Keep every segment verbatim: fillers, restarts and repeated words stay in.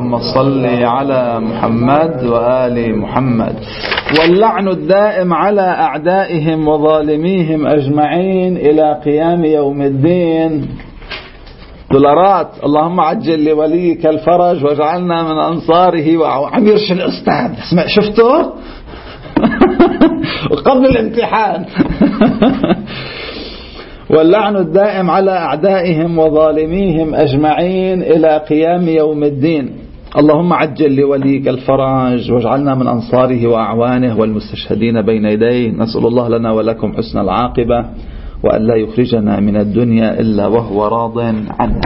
اللهم صل على محمد وآل محمد. واللعن الدائم على أعدائهم وظالميهم أجمعين إلى قيام يوم الدين. دولارات. اللهم عجل لوليك الفرج واجعلنا من أنصاره. وعم يرشي الأستاذ، اسمع شفته قبل الامتحان. واللعن الدائم على أعدائهم وظالميهم أجمعين إلى قيام يوم الدين. اللهم عجل لوليك الفرج واجعلنا من أنصاره وأعوانه والمستشهدين بين يديه. نسأل الله لنا ولكم حسن العاقبة وأن لا يخرجنا من الدنيا إلا وهو راض عنا.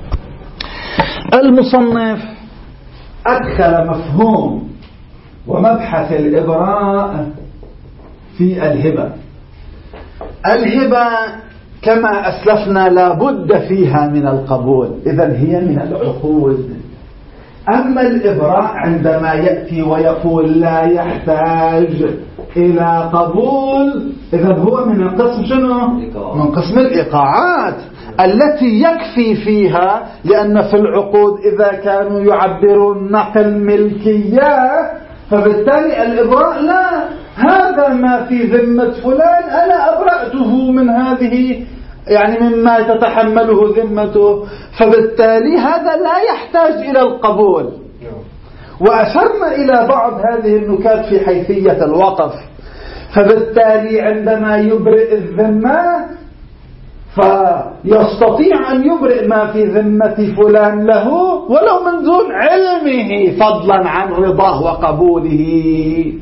المصنف أدخل مفهوم ومبحث الإبراء في الهبة. الهبة كما أسلفنا لا بد فيها من القبول، إذن هي من العقود. أما الإبراء عندما يأتي ويقول لا يحتاج إلى قبول، إذن هو من القسم شنو؟ من قسم الإيقاعات التي يكفي فيها، لأن في العقود إذا كانوا يعبرون نقل ملكية فبالتالي الإبراء لا، هذا ما في ذمة فلان أنا أبرأته من هذه، يعني مما تتحمله ذمته، فبالتالي هذا لا يحتاج إلى القبول. وأشرنا إلى بعض هذه النكات في حيثية الوقف. فبالتالي عندما يبرئ الذمة فيستطيع أن يبرئ ما في ذمة فلان له ولو من دون علمه، فضلا عن رضاه وقبوله.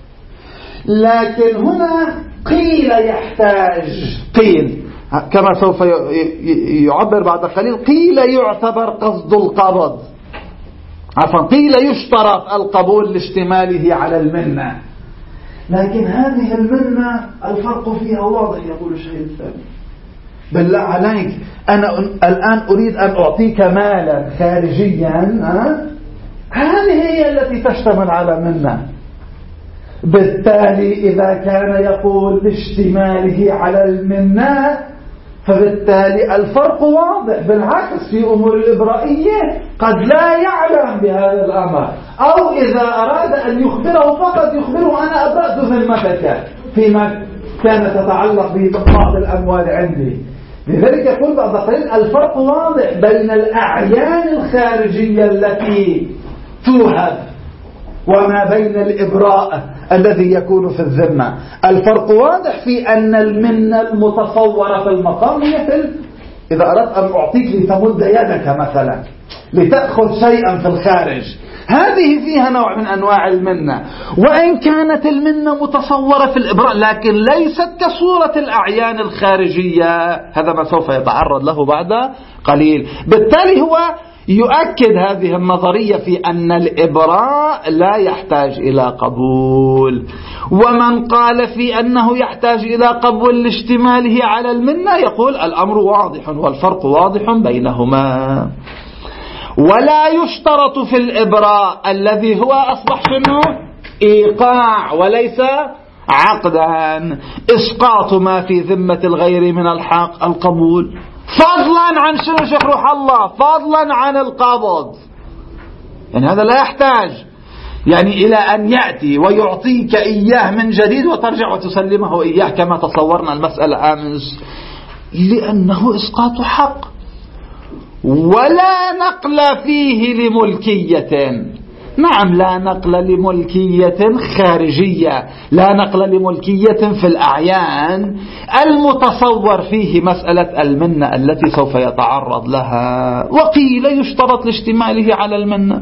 لكن هنا قيل يحتاج، قيل كما سوف يعبر بعد قليل، قيل يعتبر قصد القبض، عفوا قيل يشترط القبول لاشتماله على المنة. لكن هذه المنة الفرق فيها واضح. يقول الشيخ الثاني بالله عليك أنا الآن أريد أن أعطيك مالا خارجيا، هذه هي التي تشتمل على منة. بالتالي إذا كان يقول لاشتماله على المنة فبالتالي الفرق واضح. بالعكس في أمور الإبرائية قد لا يعلم بهذا الأمر، أو إذا أراد أن يخبره فقط يخبره أنا أبرأت ذمتك فيما كانت تتعلق ببعض الأموال عندي. لذلك يقول بعض قليل الفرق واضح بين الأعيان الخارجية التي توهب وما بين الإبراء الذي يكون في الذمة. الفرق واضح في أن المنة المتصورة في المقام هي في إذا أردت أن أعطيك لتمد يدك مثلا لتأخذ شيئا في الخارج، هذه فيها نوع من أنواع المنة، وإن كانت المنة متصورة في الإبراء لكن ليست كصورة الأعيان الخارجية. هذا ما سوف يتعرض له بعد قليل. بالتالي هو يؤكد هذه النظرية في أن الإبراء لا يحتاج إلى قبول. ومن قال في أنه يحتاج إلى قبول لاشتماله على المنة يقول الأمر واضح والفرق واضح بينهما. ولا يشترط في الإبراء الذي هو أصبح شنو؟ إيقاع وليس عقدا، إسقاط ما في ذمة الغير من الحق القبول، فضلا عن شنو شيخ روح الله؟ فضلا عن القبض. يعني هذا لا يحتاج يعني إلى أن يأتي ويعطيك إياه من جديد وترجع وتسلمه إياه كما تصورنا المسألة أمس، لأنه إسقاط حق. ولا نقل فيه لملكية. نعم لا نقل لملكية خارجية، لا نقل لملكية في الأعيان المتصور فيه مسألة المنة التي سوف يتعرض لها. وقيل يشترط لاشتماله على المنة.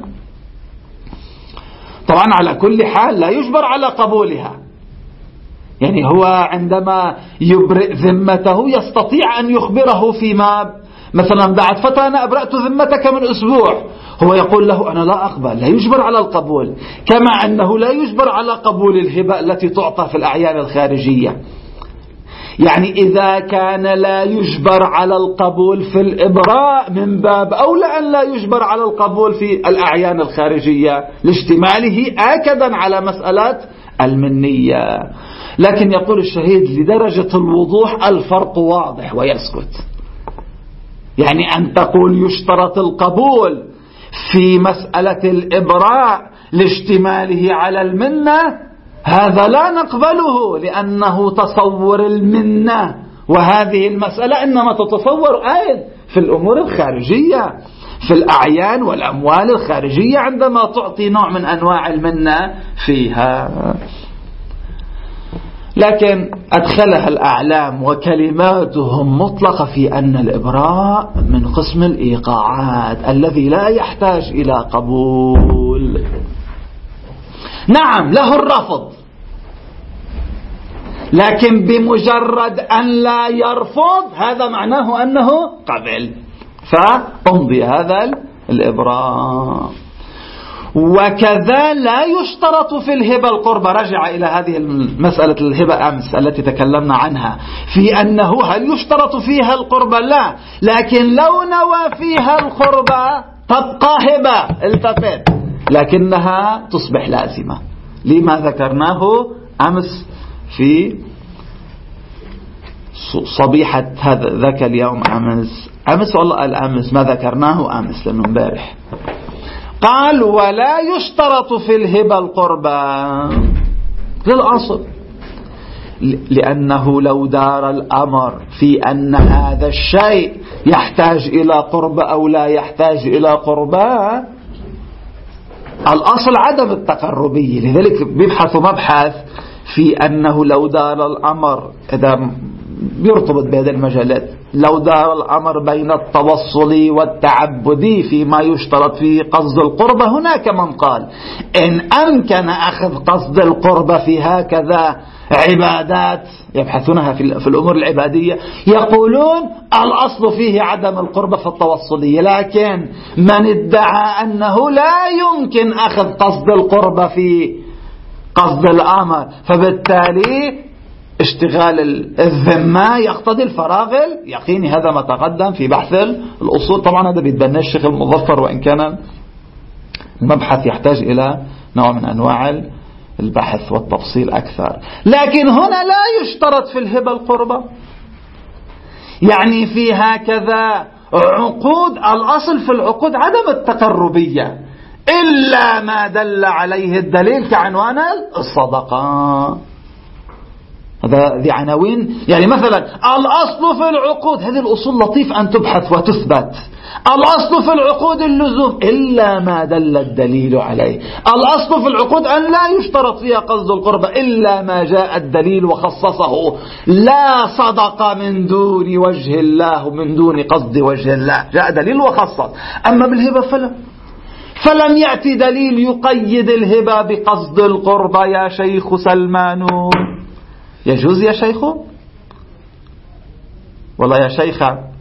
طبعا على كل حال لا يجبر على قبولها، يعني هو عندما يبرئ ذمته يستطيع أن يخبره فيما مثلا بعد فترة أنا أبرأت ذمتك من أسبوع، هو يقول له أنا لا أقبل، لا يجبر على القبول، كما أنه لا يجبر على قبول الهبة التي تعطى في الأعيان الخارجية. يعني إذا كان لا يجبر على القبول في الإبراء من باب أولى أن لا يجبر على القبول في الأعيان الخارجية لاشتماله آكدا على مسألة المنية. لكن يقول الشهيد لدرجة الوضوح الفرق واضح ويسكت. يعني أن تقول يشترط القبول في مسألة الإبراء لاشتماله على المنة هذا لا نقبله، لأنه تصور المنة، وهذه المسألة إنما تتصور أيضا في الأمور الخارجية، في الأعيان والأموال الخارجية عندما تعطي نوع من أنواع المنة فيها. لكن أدخلها الأعلام وكلماتهم مطلقة في أن الإبراء من قسم الإيقاعات الذي لا يحتاج إلى قبول. نعم له الرفض، لكن بمجرد أن لا يرفض هذا معناه أنه قبل، فأمضي هذا الإبراء. وكذا لا يشترط في الهبة القربة، رجع إلى هذه المسألة الهبة أمس التي تكلمنا عنها، في أنه هل يشترط فيها القربة؟ لا، لكن لو نوى فيها القربة تبقى هبة، التفت، لكنها تصبح لازمة لما ذكرناه أمس في صبيحة هذا ذاك اليوم. أمس أمس والله الأمس ما ذكرناه أمس لأنه امبارح. قال ولا يشترط في الهبة القربة للأصل، لأنه لو دار الأمر في أن هذا الشيء يحتاج إلى قربة أو لا يحتاج إلى قربة، الأصل عدم التقربية. لذلك بيبحثوا مبحث في أنه لو دار الأمر، إذا بيرتبط بهذه المجالات، لو دار الأمر بين التوصلي والتعبدي فيما يشترط فيه قصد القربة، هناك من قال إن أمكن أخذ قصد القربة في هكذا عبادات يبحثونها في الأمور العبادية، يقولون الأصل فيه عدم القربة في التوصلية، لكن من ادعى أنه لا يمكن أخذ قصد القربة في قصد الأمر، فبالتالي اشتغال الذمة يقتضي الفراغ اليقيني. هذا ما تقدم في بحث الأصول. طبعا هذا بيتبنى الشيخ المظفر، وإن كان المبحث يحتاج إلى نوع من أنواع البحث والتفصيل أكثر. لكن هنا لا يشترط في الهبة القربة، يعني في هكذا عقود الأصل في العقود عدم التقربية إلا ما دل عليه الدليل كعنوان الصدقة. هذا ذي عناوين. يعني مثلا الأصل في العقود، هذه الأصول لطيف أن تبحث وتثبت. الأصل في العقود اللزوم إلا ما دل الدليل عليه. الأصل في العقود أن لا يشترط فيها قصد القربة إلا ما جاء الدليل وخصصه. لا صدق من دون وجه الله ومن دون قصد وجه الله، جاء دليل وخصص. أما بالهبة فلا، فلم يأتي دليل يقيد الهبة بقصد القربة. يا شيخ سلمان يجوز يا شيخ؟ والله يا شيخ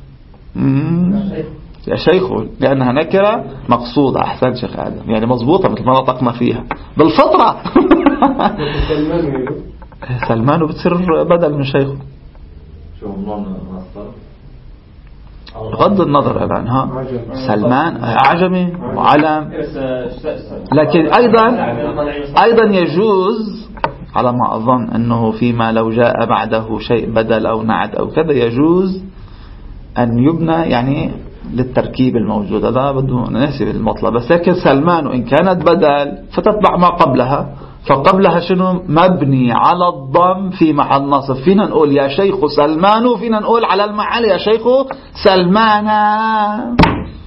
يا شيخ لأنها نكرة مقصودة. أحسن شيخ آدم، يعني مضبوطة مثل ما نطقنا فيها بالفطرة. سلمان بتصير بدل من شيخ، بغض النظر عنها. سلمان عجمي وعلم، لكن أيضا أيضا يجوز على ما أظن أنه فيما لو جاء بعده شيء بدل أو نعت أو كذا يجوز أن يبنى يعني للتركيب الموجود. هذا بدون ناسب المطلب. بس لكن سلمان وإن كانت بدل فتتبع ما قبلها، فقبلها شنو؟ مبني على الضم في محل نصب. فينا نقول يا شيخ سلمان، وفينا نقول على المحل يا شيخ سلمان.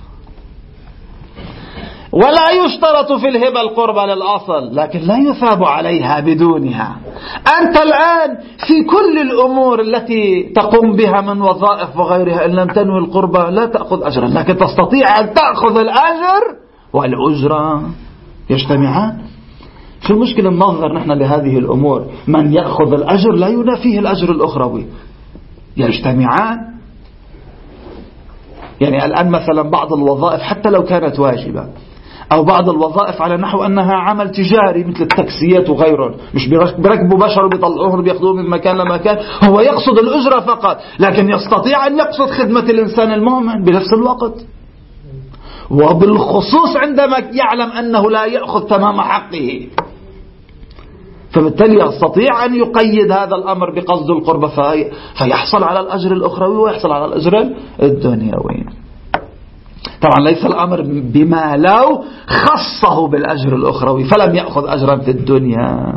ولا يشترط في الهبة القربة للأصل، لكن لا يثاب عليها بدونها. أنت الآن في كل الأمور التي تقوم بها من وظائف وغيرها إن لم تنوي القربة لا تأخذ أجرا، لكن تستطيع أن تأخذ الأجر والأجرة يجتمعان. شو المشكلة ننظر نحن لهذه الأمور؟ من يأخذ الأجر لا ينافيه الأجر الأخروي، يجتمعان. يعني الآن مثلا بعض الوظائف حتى لو كانت واجبة، أو بعض الوظائف على نحو أنها عمل تجاري مثل التاكسيات وغيره، مش بيركبوا بشر وبيطلعوهم وبياخذوهم من مكان لمكان، هو يقصد الأجرة فقط، لكن يستطيع أن يقصد خدمة الإنسان المؤمن بنفس الوقت، وبالخصوص عندما يعلم أنه لا يأخذ تمام حقه. فبالتالي يستطيع أن يقيد هذا الأمر بقصد القربة فيحصل على الأجر الأخروي ويحصل على الأجر الدنيوي. طبعا ليس الأمر بما لو خصه بالأجر الأخروي فلم يأخذ أجرا في الدنيا،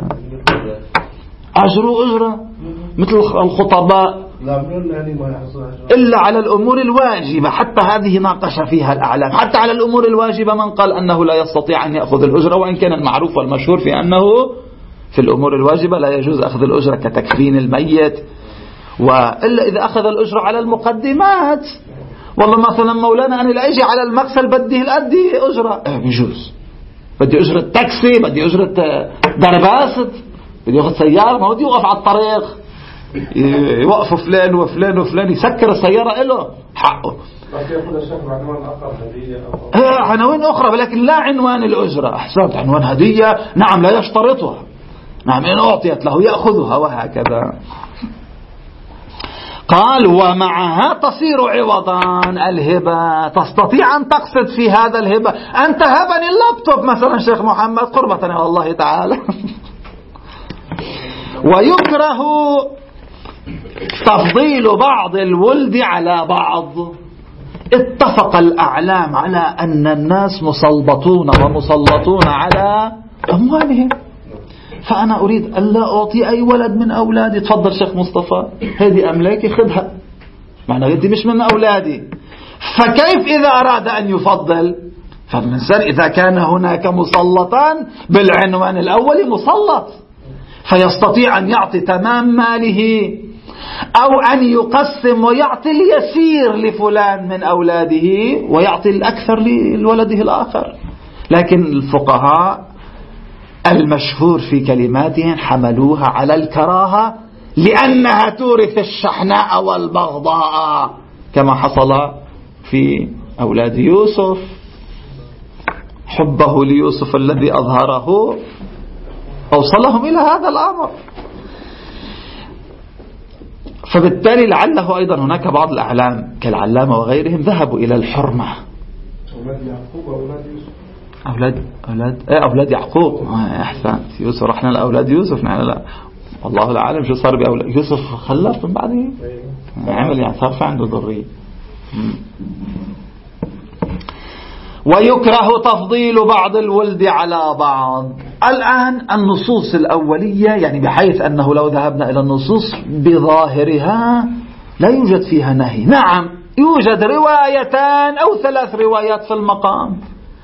أجر أجرة مثل الخطباء إلا على الأمور الواجبة. حتى هذه ناقش فيها الأعلام. حتى على الأمور الواجبة من قال أنه لا يستطيع أن يأخذ الأجرة، وإن كان المعروف والمشهور في أنه في الأمور الواجبة لا يجوز أخذ الأجرة كتكفين الميت، وإلا إذا أخذ الأجرة على المقدمات. والله مثلا مولانا أنا لا أجي على المغسل بدي الأدي أجرة، يجوز. بدي أجرة تاكسي، بدي أجرة درباست، بدي يأخذ سيارة، ما بدي يوقف على الطريق يوقفوا فلان وفلان وفلان يسكر السيارة له حقه. عنوان أخرى ولكن لا عنوان الأجرة. أحسنت، عنوان هدية نعم لا يشترطها، نعم إن أعطيت له يأخذها وهكذا. قال ومعها تصير عوضان الهبة. تستطيع أن تقصد في هذا الهبة أنت هبني اللابتوب مثلا شيخ محمد قربة إلى الله تعالى. ويكره تفضيل بعض الولد على بعض. اتفق الأعلام على أن الناس مسلطون ومسلطون على أموالهم، فأنا أريد أن لا أعطي أي ولد من أولادي. تفضل شيخ مصطفى هذه أملاكي خذها، معنى غدي مش من أولادي. فكيف إذا أراد أن يفضل؟ فالإنسان إذا كان هناك مسلطان بالعنوان الأول مسلط، فيستطيع أن يعطي تمام ماله أو أن يقسم ويعطي اليسير لفلان من أولاده ويعطي الأكثر لولده الآخر. لكن الفقهاء المشهور في كلماتهم حملوها على الكراهة لأنها تورث الشحناء والبغضاء، كما حصل في أولاد يوسف. حبه ليوسف الذي أظهره أوصلهم إلى هذا الأمر. فبالتالي لعله أيضا هناك بعض الأعلام كالعلامة وغيرهم ذهبوا إلى الحرمة. أولاد يعقوب وأولاد يوسف. أولاد أولاد إيه أولاد يعقوب. أحسنت. يوسف رحنا لأولاد يوسف. نحن لا والله العالم شو صار بأولاد يوسف. خلف من بعده عمل يعني صار في عنده ذرية. ويكره تفضيل بعض الولد على بعض. الآن النصوص الأولية يعني بحيث أنه لو ذهبنا إلى النصوص بظاهرها لا يوجد فيها نهي. نعم يوجد روايتان أو ثلاث روايات في المقام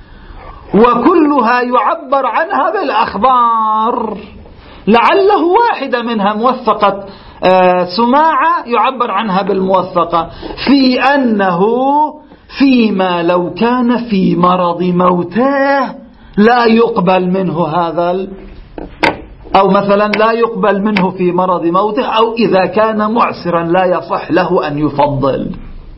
وكلها يعبر عنها بالأخبار، لعله واحدة منها موثقة سماعة يعبر عنها بالموثقة في أنه فيما لو كان في مرض موته لا يقبل منه هذا، أو مثلا لا يقبل منه في مرض موته، أو إذا كان معسرا لا يصح له أن يفضل.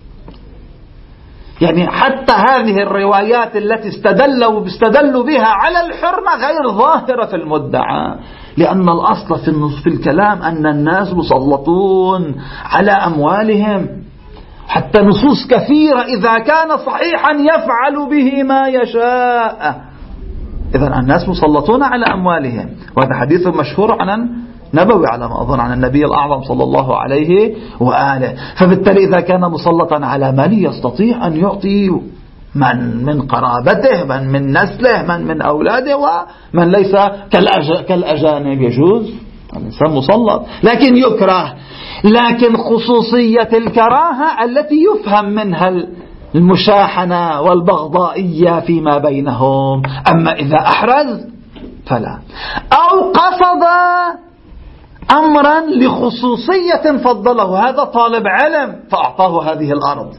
يعني حتى هذه الروايات التي استدلوا استدلوا بها على الحرمة غير ظاهرة في المدعى، لأن الأصل في النص في الكلام أن الناس مسلطون على أموالهم. حتى نصوص كثيرة إذا كان صحيحا يفعل به ما يشاء. إذن الناس مسلطون على أموالهم، وهذا حديث مشهور عن نبوي على ما أظن عن النبي الأعظم صلى الله عليه وآله. فبالتالي إذا كان مسلطا على مال يستطيع أن يعطي من من قرابته، من من نسله، من من أولاده، ومن ليس كالأجانب يجوز. الإنسان مسلط، لكن يكره. لكن خصوصية الكراهة التي يفهم منها المشاحنة والبغضائية فيما بينهم. أما إذا أحرز فلا، أو قصد أمرا لخصوصية فضله، هذا طالب علم فأعطاه هذه الأرض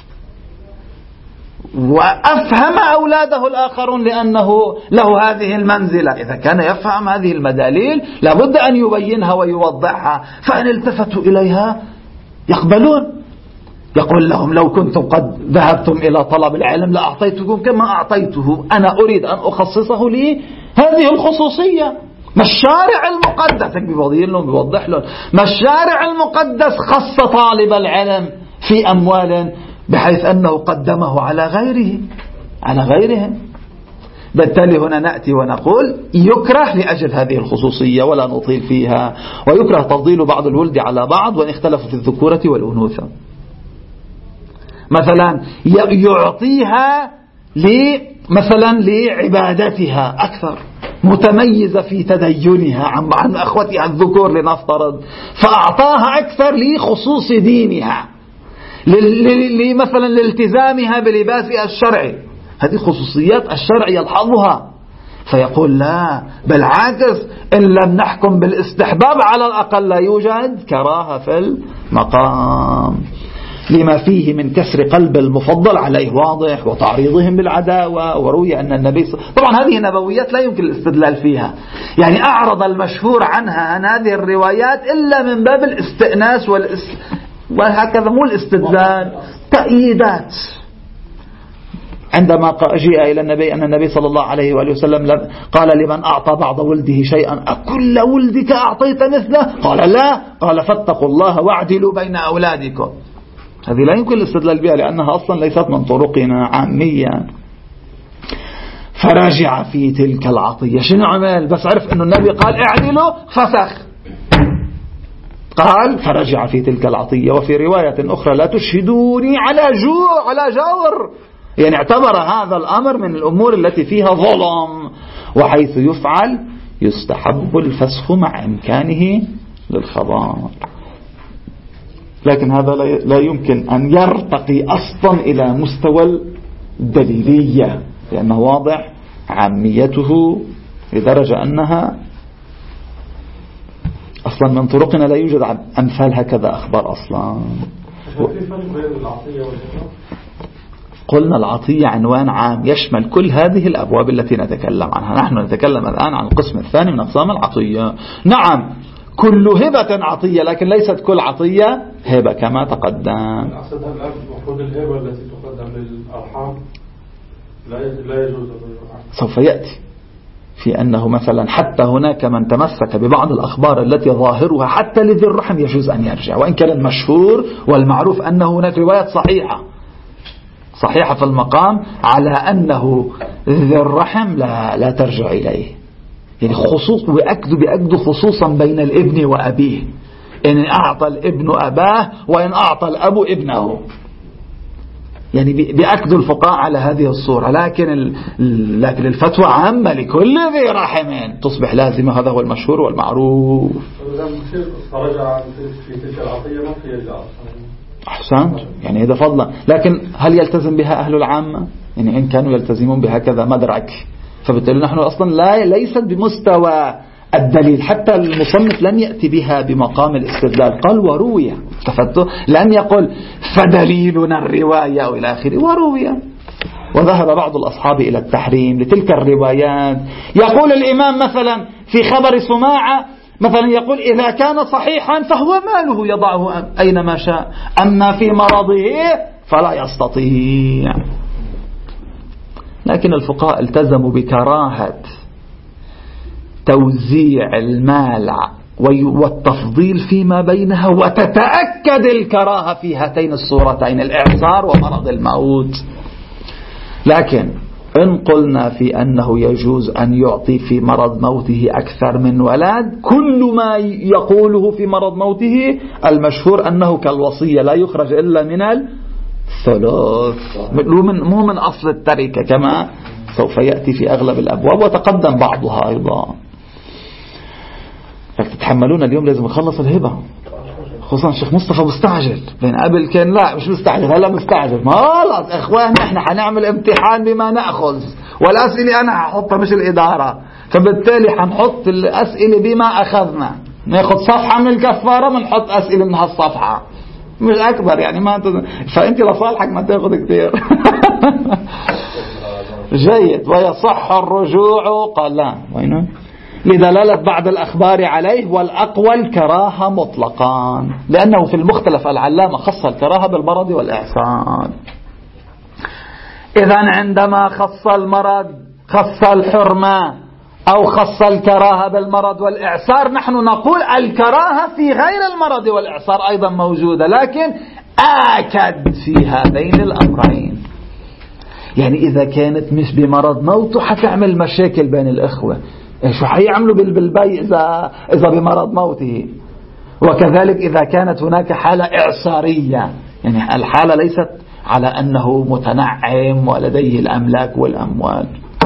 وأفهم أولاده الآخرون لأنه له هذه المنزلة. إذا كان يفهم هذه المداليل لابد أن يبينها ويوضحها، فإن التفتوا إليها يقبلون. يقول لهم لو كنتم قد ذهبتم إلى طلب العلم لأعطيتكم كما أعطيته، أنا أريد أن أخصصه لي هذه الخصوصية. ما الشارع المقدس بيبين لهم بيوضح لهم ما الشارع المقدس خص طالب العلم في أموال بحيث أنه قدمه على غيره على غيرهم. بالتالي هنا نأتي ونقول يكره لأجل هذه الخصوصية ولا نطيل فيها. ويكره تفضيل بعض الولد على بعض وإن اختلفوا في الذكورة والأنوثة. مثلا يعطيها مثلا لعبادتها أكثر، متميزة في تدينها عن عن أخوتها الذكور لنفترض، فأعطاها أكثر لخصوص دينها، مثلا لالتزامها بلباسها الشرعي. هذه خصوصيات الشرع يلحظها، فيقول لا، بالعكس إن لم نحكم بالاستحباب على الأقل لا يوجد كراهة في المقام، لما فيه من كسر قلب المفضل عليه واضح وتعريضهم بالعداوة. وروي أن النبي ص... طبعا هذه نبويات لا يمكن الاستدلال فيها، يعني أعرض المشهور عنها عن هذه الروايات إلا من باب الاستئناس والإس... وهكذا، مو الاستدلال، تأييدات. عندما جاء إلى النبي أن النبي صلى الله عليه وآله وسلم قال لمن أعطى بعض ولده شيئا أكل ولدك أعطيت مثله؟ قال لا، قال فاتقوا الله واعدلوا بين أولادكم. هذه لا يمكن الاستدلال بها لأنها أصلا ليست من طرقنا عاميا. فرجع في تلك العطية. شنو عمل؟ بس عرف أنه النبي قال اعدلوا فسخ، قال فرجع في تلك العطية. وفي رواية أخرى لا تشهدوني على جوع على جور، يعني اعتبر هذا الأمر من الأمور التي فيها ظلم، وحيث يفعل يستحب الفسخ مع إمكانه للخضار. لكن هذا لا يمكن أن يرتقي أصلا إلى مستوى الدليلية، لأنه واضح عاميته لدرجة أنها أصلا من طرقنا لا يوجد أمثال هكذا أخبار أصلا. قلنا العطية عنوان عام يشمل كل هذه الأبواب التي نتكلم عنها. نحن نتكلم الآن عن القسم الثاني من أقسام العطية. نعم كل هبة عطية، لكن ليست كل عطية هبة كما تقدم. أقصدها الآن المفروض الهبة التي تقدم للأرحام لا يجوز. سوف يأتي في أنه مثلا حتى هناك من تمسك ببعض الأخبار التي ظاهرها حتى لذي الرحم يجوز أن يرجع، وإن كان المشهور والمعروف أنه هناك روايات صحيحة صحيحة في المقام على أنه ذي الرحم لا, لا ترجع إليه. يعني خصوص بأكد بأكد خصوصا بين الابن وأبيه، إن أعطى الابن أباه وإن أعطى الأب ابنه، يعني بأكد الفقهاء على هذه الصورة. لكن لكن الفتوى عامة لكل ذي رحم تصبح لازمة، هذا هو المشهور والمعروف. فرجع في تلك العطية ما في يرجع. أحسنت، يعني هذا فضلا. لكن هل يلتزم بها أهل العامة؟ يعني إن كانوا يلتزمون بهكذا مدرك، فبالتالي نحن أصلا لا ليست بمستوى الدليل. حتى المصنف لم يأتي بها بمقام الاستدلال، قال وروية. استفدتوا؟ لم يقل فدليلنا الرواية أو إلى آخره، وروية. وذهب بعض الأصحاب إلى التحريم لتلك الروايات. يقول الإمام مثلا في خبر سماعة مثلا، يقول إذا كان صحيحا فهو ماله يضعه أينما شاء، أما في مرضه فلا يستطيع. لكن الفقهاء التزموا بكراهة توزيع المال والتفضيل فيما بينها، وتتأكد الكراهة في هاتين الصورتين، الإعصار ومرض الموت. لكن إن قلنا في أنه يجوز أن يعطي في مرض موته أكثر من ولد، كل ما يقوله في مرض موته المشهور أنه كالوصية لا يخرج إلا من الثلث، مو من أصل التركة كما سوف يأتي في أغلب الأبواب وتقدم بعضها أيضا. تتحملون اليوم لازم نخلص الهبة، خصوصا الشيخ مصطفى مستعجل، بين قبل كان لا مش مستعجل، هلا مستعجل. ما خلاص اخوان احنا حنعمل امتحان بما نأخذ، والأسئلة انا هحطها مش الإدارة، فبالتالي حنحط الأسئلة بما أخذنا، ناخذ صفحة من الكفارة بنحط أسئلة من هالصفحة مش أكبر، يعني ما تز... فأنت لصالحك ما تاخذ كتير. جيد. ويصح الرجوع قال لا وينه لدلالة بعض الأخبار عليه، والأقوى الكراهة مطلقا، لأنه في المختلف العلامة خص الكراهة بالمرض والإعصار. إذن عندما خص المرض خص الحرمة أو خص الكراهة بالمرض والإعصار، نحن نقول الكراهة في غير المرض والإعصار أيضا موجودة، لكن آكد في هذين الأمرين. يعني إذا كانت مش بمرض موته حتعمل مشاكل بين الإخوة، شو حيعملوا بالبي إذا, إذا بمرض موته. وكذلك إذا كانت هناك حالة إعصارية، يعني الحالة ليست على أنه متنعم ولديه الأملاك والأموال.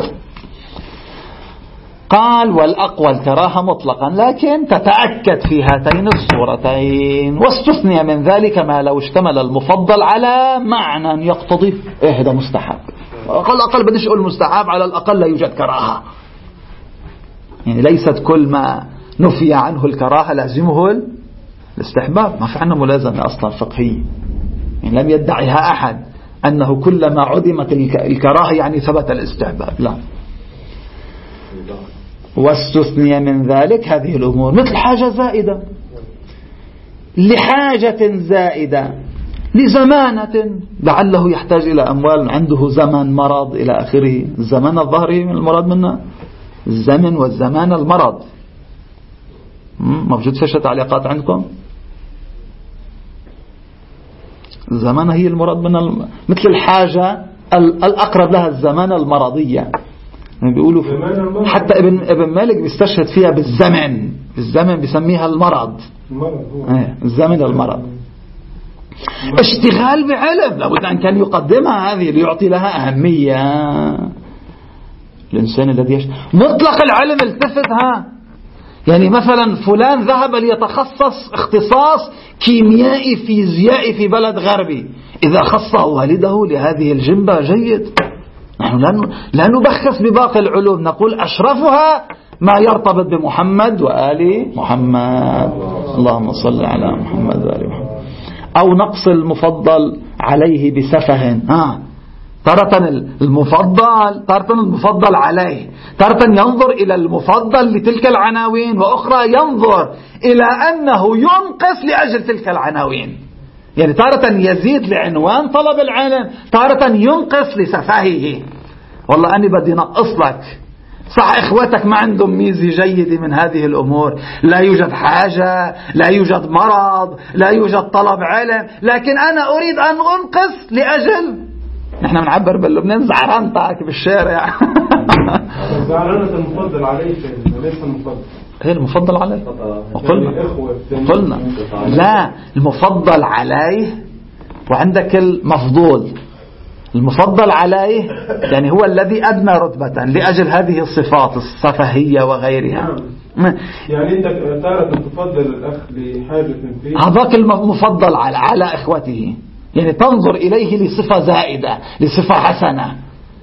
قال والأقوى الكراهة مطلقا، لكن تتأكد في هاتين الصورتين. واستثني من ذلك ما لو اشتمل المفضل على معنى يقتضي إيه هذا مستحب. أقل أقل بديش أقول مستحب، على الأقل لا يوجد كراهة. يعني ليست كل ما نفي عنه الكراهة لازمه الاستحباب، ما في عنا ملازمة أصلا فقهية. يعني لم يدعيها أحد أنه كلما عدمت الكراهة يعني ثبت الاستحباب، لا. واستثني من ذلك هذه الأمور مثل حاجة زائدة، لحاجة زائدة، لزمانة لعله يحتاج إلى أموال، عنده زمن مرض إلى آخره. الزمان الظهري من المراد منه الزمن والزمان المرض. موجود فيش تعليقات عندكم؟ الزمان هي المراد من الم... مثل الحاجة الأقرب لها الزمان المرضية. بيقولوا حتى ابن ابن مالك بيستشهد فيها بالزمن، بالزمن بيسميها المرض، الزمن المرض. اشتغال بعلم لابد أن كان يقدمها هذه ليعطي لها أهمية. الإنسان الذي يش... مطلق العلم التفتها، يعني مثلا فلان ذهب ليتخصص اختصاص كيميائي فيزيائي في بلد غربي، إذا خص والده لهذه الجنبة جيد. نحن لا نبخس بباقي العلوم، نقول أشرفها ما يرتبط بمحمد وآل محمد، اللهم صل على محمد وآل محمد. أو نقص المفضل عليه بسفه، ها تارة المفضل تارة المفضل عليه، تارة ينظر إلى المفضل لتلك العناوين، وأخرى ينظر إلى أنه ينقص لأجل تلك العناوين. يعني تارة يزيد لعنوان طلب العلم، تارة ينقص لسفاهه. والله أني بدي نقص لك، صح إخوتك ما عندهم ميزة جيدة من هذه الأمور، لا يوجد حاجة، لا يوجد مرض، لا يوجد طلب علم، لكن أنا أريد أن أنقص لأجل، نحن بنعبر باللبنان زعرانتك بالشارع. زعرانة المفضل عليه ليس المفضل، هي المفضل عليه. وقلنا قلنا لا، المفضل عليه وعندك المفضول. المفضل عليه يعني هو الذي أدنى رتبة لأجل هذه الصفات السفهية وغيرها. يعني أنت تارة تفضل الأخ لحاجة فيه، هذاك المفضل على على إخوته، يعني تنظر إليه لصفة زائدة، لصفة حسنة،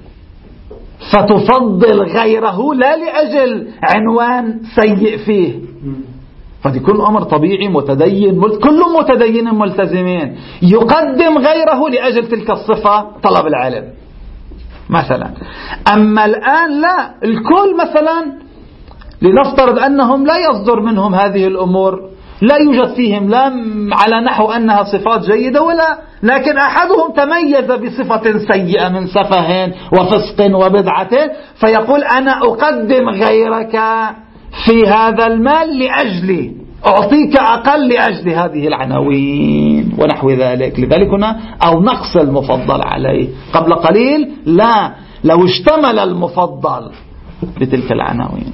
فتفضل غيره لا لأجل عنوان سيء فيه. قد يكون أمر طبيعي متدين، كل متدين ملتزمين، يقدم غيره لأجل تلك الصفة طلب العلم مثلا. أما الآن لا، الكل مثلا لنفترض أنهم لا يصدر منهم هذه الأمور، لا يوجد فيهم لا على نحو أنها صفات جيدة ولا، لكن أحدهم تميز بصفة سيئة من سفه وفسق وبدعة، فيقول أنا أقدم غيرك في هذا المال لأجلي، أعطيك أقل لأجل هذه العناوين ونحو ذلك. لذلك هنا أو نقص المفضل عليه. قبل قليل لا، لو اشتمل المفضل لتلك العناوين.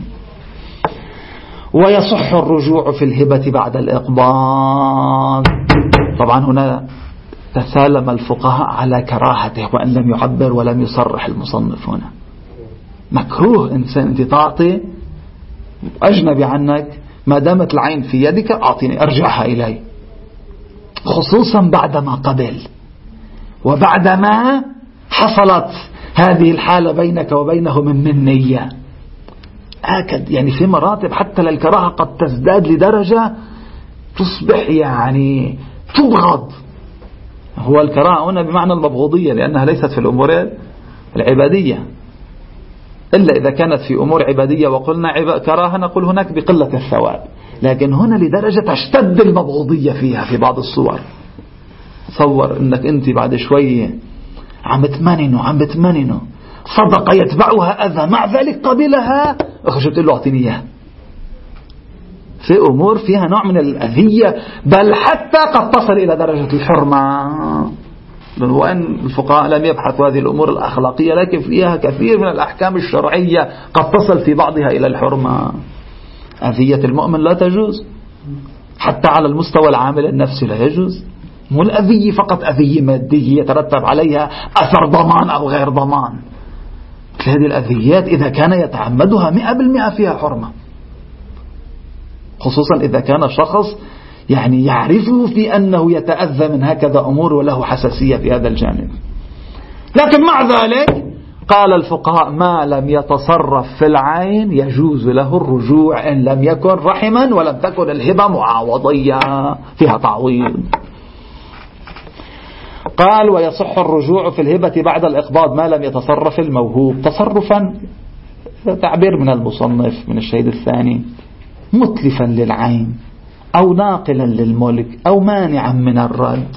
ويصح الرجوع في الهبة بعد الإقباض. طبعا هنا تسالم الفقهاء على كراهته، وأن لم يعبر ولم يصرح المصنف هنا. مكروه إنسان أنت تعطي أجنبي عنك، ما دامت العين في يدك أعطيني، أرجعها إلي، خصوصا بعدما قبل وبعدما حصلت هذه الحالة بينك وبينه من منية. أكد يعني في مراتب حتى للكراهة قد تزداد لدرجة تصبح يعني تبغض. هو الكراهة هنا بمعنى المبغوضية، لأنها ليست في الأمور العبادية، إلا إذا كانت في أمور عبادية وقلنا كراهة نقول هناك بقلة الثواب، لكن هنا لدرجة تشتد المبغوضية فيها في بعض الصور. تصور أنك أنت بعد شوية عم تمننه عم بتمننه صدق يتبعها أذى، مع ذلك قبلها أخشت له أعطيني إياه. في أمور فيها نوع من الأذية، بل حتى قد تصل إلى درجة الحرمة، وأن الفقهاء لم يبحثوا هذه الأمور الأخلاقية، لكن فيها كثير من الأحكام الشرعية قد تصل في بعضها إلى الحرمة. أذية المؤمن لا تجوز، حتى على المستوى العامل النفسي لا يجوز. مو الأذية فقط أذية مادية يترتب عليها أثر ضمان أو غير ضمان. مثل هذه الأذيات إذا كان يتعمدها مئة بالمئة فيها حرمة، خصوصا إذا كان شخص يعني يعرفه في أنه يتأذى من هكذا أمور وله حساسية في هذا الجانب. لكن مع ذلك قال الفقهاء ما لم يتصرف في العين يجوز له الرجوع إن لم يكن رحما ولم تكن الهبة معاوضية فيها تعويض. قال ويصح الرجوع في الهبة بعد الإقباض ما لم يتصرف الموهوب تصرفا، تعبير من المصنف من الشهيد الثاني، متلفا للعين أو ناقلا للملك أو مانعا من الرد.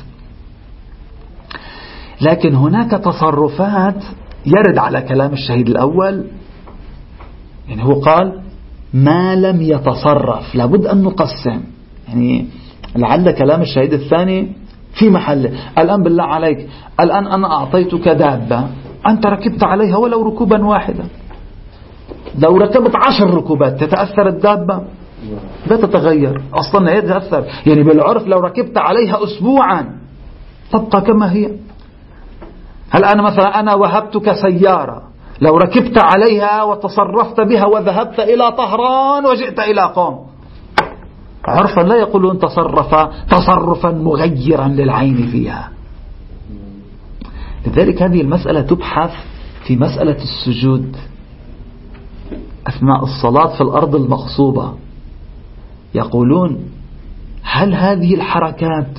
لكن هناك تصرفات يرد على كلام الشهيد الأول، يعني هو قال ما لم يتصرف، لابد أن نقسم، يعني لعل كلام الشهيد الثاني في محله. الآن بالله عليك، الآن أنا أعطيتك دابة أنت ركبت عليها ولو ركوبا واحدا، لو ركبت عشر ركوبات تتأثر الدابة؟ لا تتغير أصلا، هي تتأثر. يعني بالعرف لو ركبت عليها أسبوعا تبقى كما هي. هل أنا مثلا أنا وهبتك سيارة، لو ركبت عليها وتصرفت بها وذهبت إلى طهران وجئت إلى قوم، عرفا لا يقولون تصرف تصرفا مغيرا للعين فيها. لذلك هذه المسألة تبحث في مسألة السجود أثناء الصلاة في الأرض المغصوبة. يقولون هل هذه الحركات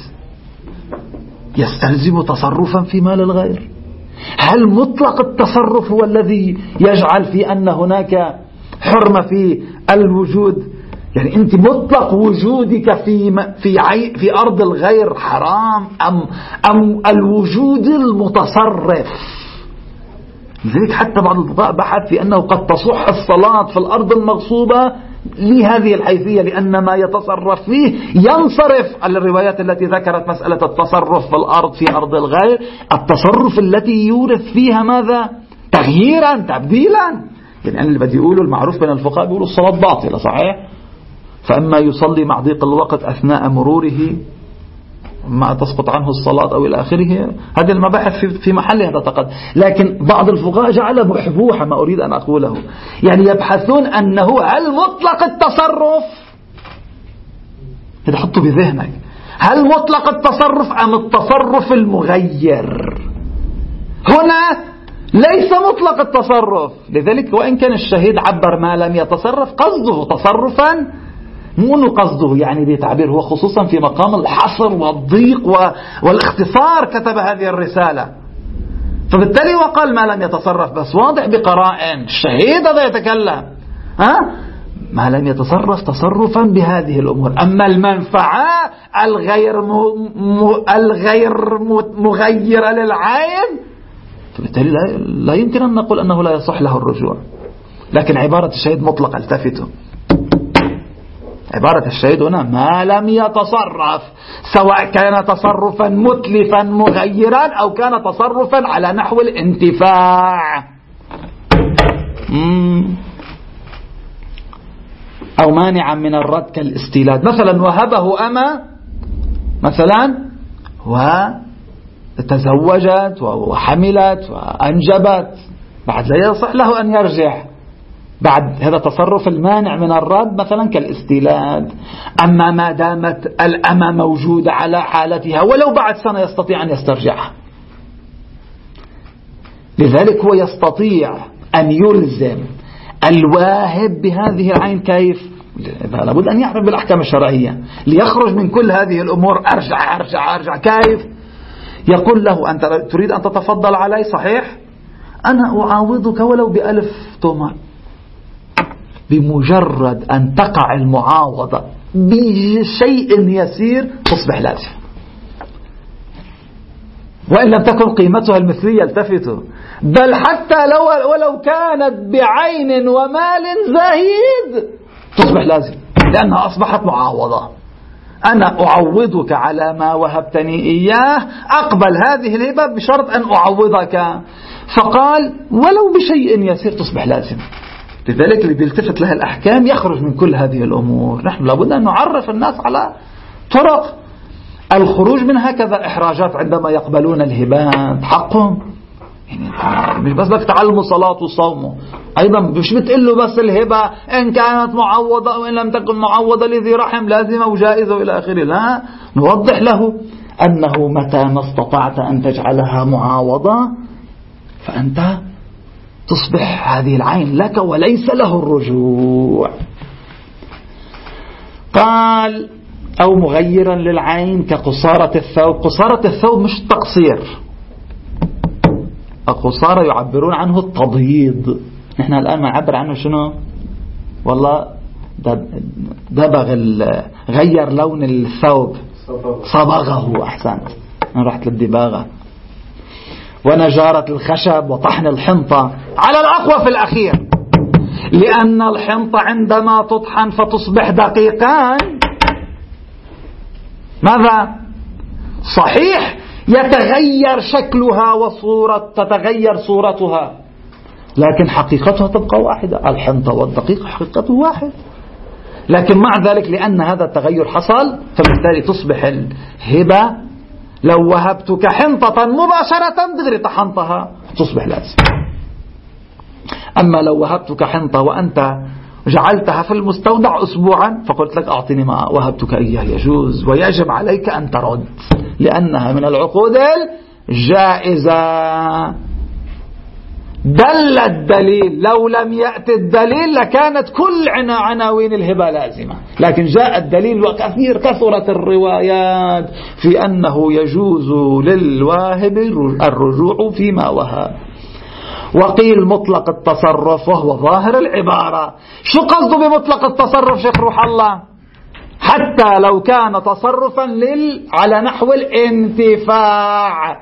يستلزم تصرفا في مال الغير؟ هل مطلق التصرف هو الذي يجعل في أن هناك حرمة في الوجود؟ يعني أنت مطلق وجودك في في عي في أرض الغير حرام أم أم الوجود المتصرف؟ لذلك حتى بعض الفقهاء بحث في أنه قد تصح الصلاة في الأرض المغصوبة لهذه الحيثية، لأن ما يتصرف فيه ينصرف. الروايات التي ذكرت مسألة التصرف في الأرض في أرض الغير، التصرف التي يورث فيها ماذا؟ تغييرا تبديلا. يعني اللي بدي يقولوا المعروف بين الفقهاء بيقولوا الصلاة باطلة صحيح، فأما يصلي مع ضيق الوقت أثناء مروره ما تسقط عنه الصلاة أو إلى آخره، هذه المباحث في في محلها تتقدم. لكن بعض الفقهاء جعل محبوحة ما أريد أن أقوله، يعني يبحثون أنه هل مطلق التصرف، إذا حطوا بذهنك هل مطلق التصرف أم التصرف المغير؟ هنا ليس مطلق التصرف. لذلك وإن كان الشهيد عبر ما لم يتصرف قصده تصرفا، مو قصده يعني بتعبير هو خصوصا في مقام الحصر والضيق والاختصار كتب هذه الرسالة، فبالتالي وقال ما لم يتصرف، بس واضح بقرائن الشهيد هذا يتكلم ها ما لم يتصرف تصرفا بهذه الأمور. أما المنفعة الغير م... م... الغير مغيرة للعين، فبالتالي لا... لا يمكن أن نقول أنه لا يصح له الرجوع. لكن عبارة الشهيد مطلقة، التفتوا، عبارة الشهيد هنا ما لم يتصرف، سواء كان تصرفا متلفا مغيرا أو كان تصرفا على نحو الانتفاع أو مانعا من الرد كالاستيلاد. مثلا وهبه أما مثلا وتزوجت وحملت وأنجبت، بعد لا يصح له أن يرجع بعد هذا تصرف المانع من الرد مثلا كالاستيلاد. أما ما دامت الأمة موجودة على حالتها ولو بعد سنة يستطيع أن يسترجعها. لذلك هو يستطيع أن يلزم الواهب بهذه العين. كيف؟ لابد أن يعرف بالأحكام الشرعية ليخرج من كل هذه الأمور. أرجع أرجع أرجع كيف؟ يقول له أنت تريد أن تتفضل علي صحيح، أنا أعوضك ولو بألف تومان. بمجرد أن تقع المعاوضة بشيء يسير تصبح لازم، وإن لم تكن قيمتها المثلية التفتوا، بل حتى لو ولو كانت بعين ومال زهيد تصبح لازم، لأنها أصبحت معاوضة. أنا أعوضك على ما وهبتني إياه، أقبل هذه الهبة بشرط أن أعوضك، فقال ولو بشيء يسير تصبح لازم. لذلك اللي بيلتفت لها الأحكام يخرج من كل هذه الأمور. نحن لابد أن نعرف الناس على طرق الخروج من هكذا إحراجات عندما يقبلون الهبات حقهم. يعني مش بس بدك تعلموا صلاة وصومه، أيضا مش بتقول له بس الهبة إن كانت معوضة وإن لم تكن معوضة لذي رحم لازمة وجائزة إلى آخره. لا، نوضح له أنه متى ما استطعت أن تجعلها معاوضة فأنت تصبح هذه العين لك وليس له الرجوع. قال أو مغيرا للعين كقصارة الثوب. قصارة الثوب مش التقصير، القصارى يعبرون عنه التبييض. نحن الآن نعبر عنه شنو؟ والله دبغ غير لون الثوب، صبغه. أحسنت، أنا رحت للدباغة. ونجارة الخشب وطحن الحنطة على الأقوى في الأخير، لأن الحنطة عندما تطحن فتصبح دقيقان. ماذا؟ صحيح يتغير شكلها وصورة تتغير صورتها، لكن حقيقتها تبقى واحدة. الحنطة والدقيق حقيقته واحد، لكن مع ذلك لأن هذا التغير حصل فبالتالي تصبح الهبة لو وهبتك حنطة مباشرة دغري طحنتها تصبح لازم. أما لو وهبتك حنطة وأنت جعلتها في المستودع أسبوعا فقلت لك أعطني ما وهبتك إياه، يجوز ويجب عليك أن ترد، لأنها من العقود الجائزة. دل الدليل، لو لم يأتي الدليل لكانت كل عنا عناوين الهبة لازمة، لكن جاء الدليل وكثير كثرت الروايات في أنه يجوز للواهب الرجوع فيما وهب. وقيل مطلق التصرف وهو ظاهر العبارة. شو قصده بمطلق التصرف شيخ روح الله؟ حتى لو كان تصرفا لل على نحو الانتفاع،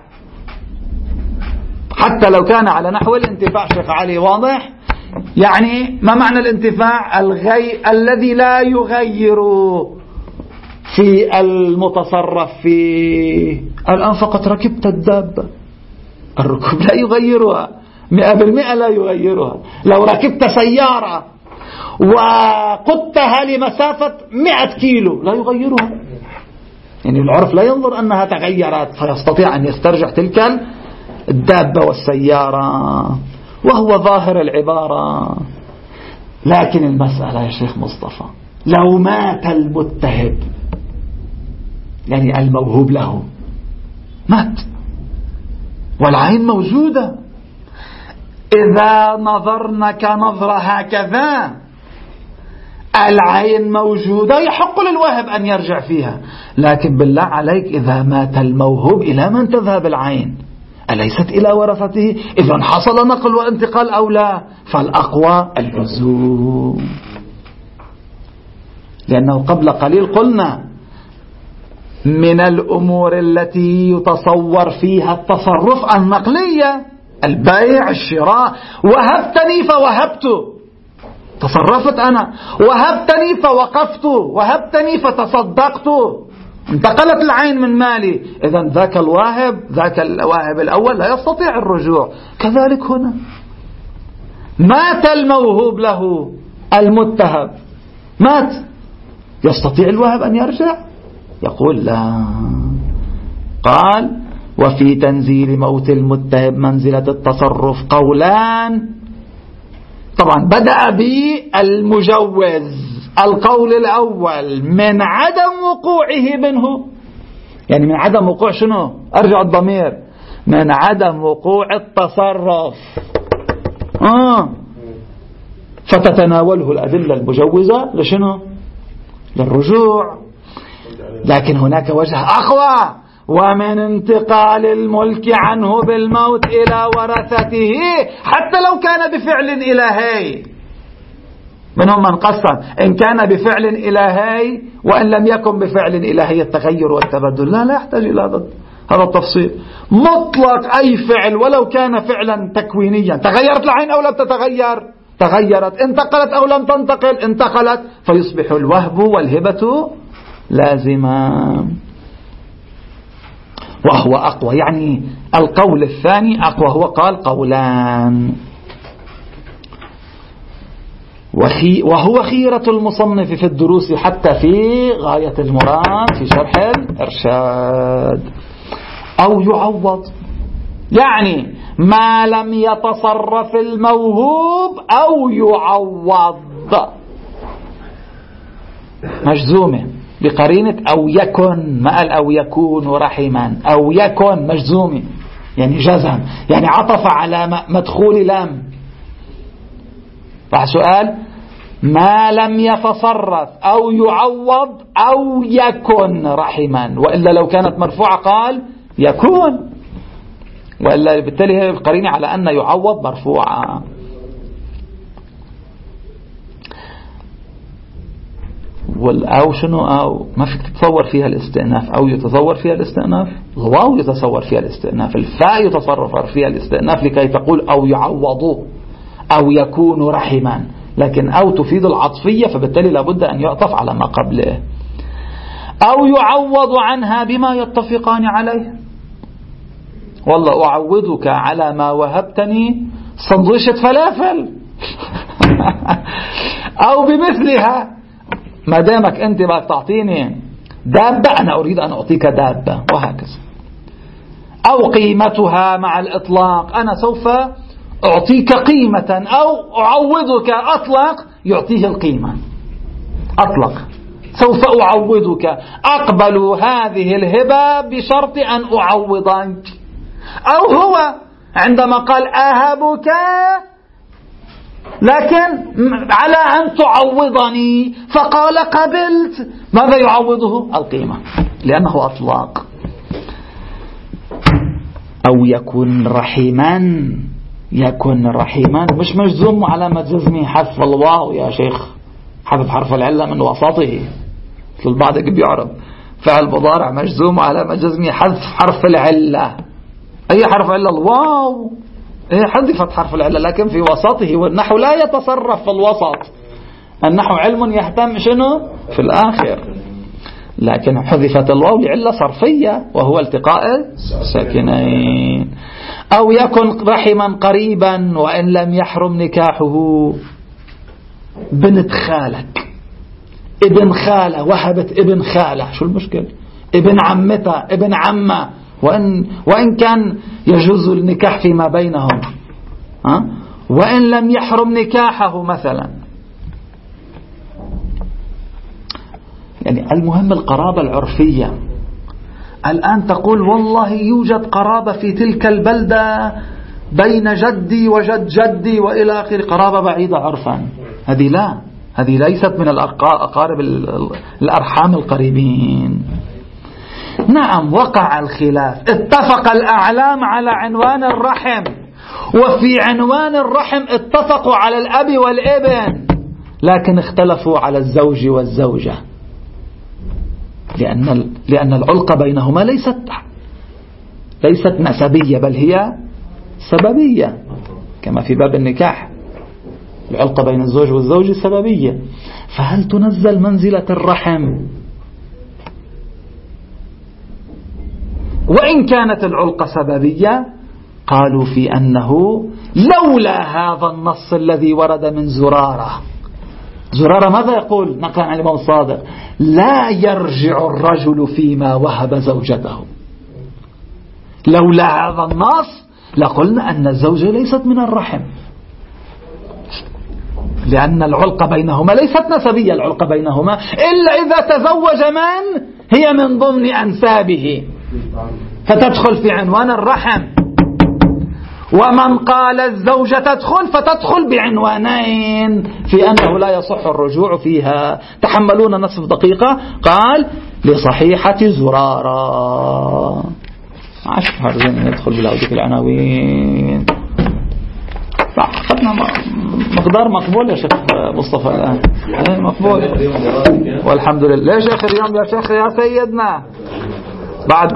حتى لو كان على نحو الانتفاع. شيخ علي واضح؟ يعني ما معنى الانتفاع؟ الغي الذي لا يغير في المتصرف فيه. الآن فقط ركبت الدابة، الركوب لا يغيرها مئة بالمئة، لا يغيرها. لو ركبت سيارة وقدتها لمسافة مئة كيلو لا يغيرها. يعني العرف لا ينظر أنها تغيرت فيستطيع أن يسترجع تلك الدابة والسيارة، وهو ظاهر العبارة. لكن المسألة يا شيخ مصطفى، لو مات المتهب يعني الموهوب له مات والعين موجودة، إذا نظرنا كنظرة هكذا العين موجودة يحق للواهب أن يرجع فيها، لكن بالله عليك إذا مات الموهوب إلى من تذهب العين؟ أليست إلى ورثته؟ إذا حصل نقل وانتقال أو لا؟ فالأقوى اللزوم، لأنه قبل قليل قلنا من الأمور التي يتصور فيها التصرف النقلية البيع الشراء. وهبتني فوهبت، تصرفت أنا، وهبتني فوقفت، وهبتني فتصدقت، انتقلت العين من مالي. إذن ذاك الواهب ذاك الواهب الأول لا يستطيع الرجوع. كذلك هنا مات الموهوب له المتهب، مات، يستطيع الواهب أن يرجع؟ يقول لا. قال وفي تنزيل موت المتهب منزلة التصرف قولان. طبعا بدأ بالمجوز. القول الأول من عدم وقوعه منه، يعني من عدم وقوع شنو؟ أرجع الضمير، من عدم وقوع التصرف. آه. فتتناوله الأدلة المجوزة لشنو؟ للرجوع. لكن هناك وجه أقوى، ومن انتقال الملك عنه بالموت إلى ورثته حتى لو كان بفعل إلهي. منهم من قسم إن كان بفعل إلهي وإن لم يكن بفعل إلهي التغير والتبدل. لا لا يحتاج إلى هذا هذا التفصيل. مطلق أي فعل ولو كان فعلا تكوينيا، تغيرت العين أو لم تتغير؟ تغيرت. انتقلت أو لم تنتقل؟ انتقلت. فيصبح الوهب والهبة لازما، وهو أقوى. يعني القول الثاني أقوى، هو قال قولان. وخي وهو خيرة المصنف في الدروس حتى في غاية المراد في شرح الإرشاد. أو يعوض، يعني ما لم يتصرف الموهوب أو يعوض مجزومة بقرينة أو يكن، ما قال أو يكون رحما، أو يكن مجزومة يعني جزم، يعني عطف على مدخول لام. سؤال ما لم يتصرف أو يعوض أو يكن رحما، وإلا لو كانت مرفوعة قال يكون، وإلا بالتالي هي القرينة على أن يعوض مرفوعة. والأو شنو أو ما فيك تتصور فيها الاستئناف، أو يتصور فيها الاستئناف، الواو يتصور فيها الاستئناف، الفاء يتصرف فيها الاستئناف لكي تقول أو يعوضوا أو يكون رحما، لكن أو تفيد العطفية فبالتالي لابد أن يعطف على ما قبله. أو يعوض عنها بما يتفقان عليه، والله أعوضك على ما وهبتني سندويشة فلافل أو بمثلها، ما دامك أنت بدك تعطيني دابة أنا أريد أن أعطيك دابة، وهكذا. أو قيمتها مع الإطلاق، أنا سوف أعطيك قيمة، أو أعوضك أطلق يعطيه القيمة، أطلق سوف أعوضك، أقبل هذه الهبة بشرط أن أعوضك. أو هو عندما قال أهبك لكن على أن تعوضني فقال قبلت، ماذا يعوضه؟ القيمة، لأنه أطلاق. أو يكون رحيما، يكون رحيما مش مجزوم علامة جزمه حذف الواو يا شيخ، حذف حرف العلة من وسطه، مثل البعض بيعرف فعل مضارع مجزوم علامة جزمه حذف حرف العلة. أي حرف علة؟ الواو، هي حذفت حرف العلة لكن في وسطه، والنحو لا يتصرف في الوسط، النحو علم يهتم شنو في الآخر، لكن حذفت الواو لعلة صرفية وهو التقاء الساكنين. أو يكن رحما قريبا وإن لم يحرم نكاحه، بنت خالك، ابن خالة وهبت ابن خالة، شو المشكلة؟ ابن عمتها، ابن عمة، وإن, وإن كان يجوز النكاح فيما بينهم، ها؟ وإن لم يحرم نكاحه مثلا. يعني المهم القرابة العرفية. الآن تقول والله يوجد قرابة في تلك البلدة بين جدي وجد جدي وإلى آخر، قرابة بعيدة عرفا، هذه لا، هذه ليست من الأقارب الأرحام القريبين. نعم وقع الخلاف، اتفق الأعلام على عنوان الرحم، وفي عنوان الرحم اتفقوا على الأب والابن، لكن اختلفوا على الزوج والزوجة، لأن لأن العلقة بينهما ليست ليست نسبية بل هي سببية، كما في باب النكاح العلقة بين الزوج والزوج سببية. فهل تنزل منزلة الرحم؟ وإن كانت العلقة سببية قالوا في أنه لولا هذا النص الذي ورد من زرارة. زرارة ماذا يقول نقلا عن الإمام الصادق؟ لا يرجع الرجل فيما وهب زوجته. لولا هذا النص لقلنا أن الزوجة ليست من الرحم، لأن العلقة بينهما ليست نسبية، العلقة بينهما إلا إذا تزوج من هي من ضمن أنسابه فتدخل في عنوان الرحم، ومن قال الزوجة تدخل فتدخل بعنوانين في أنه لا يصح الرجوع فيها. تحملون نصف دقيقة. قال لصحيحة زرارة، عشر حرزين يدخل بلاوديك العناوين. أخذنا مقدار مقبول يا شيخ مصطفى الآن، مقبول والحمد لله. ليش آخر يوم يا شيخ يا سيدنا؟ بعد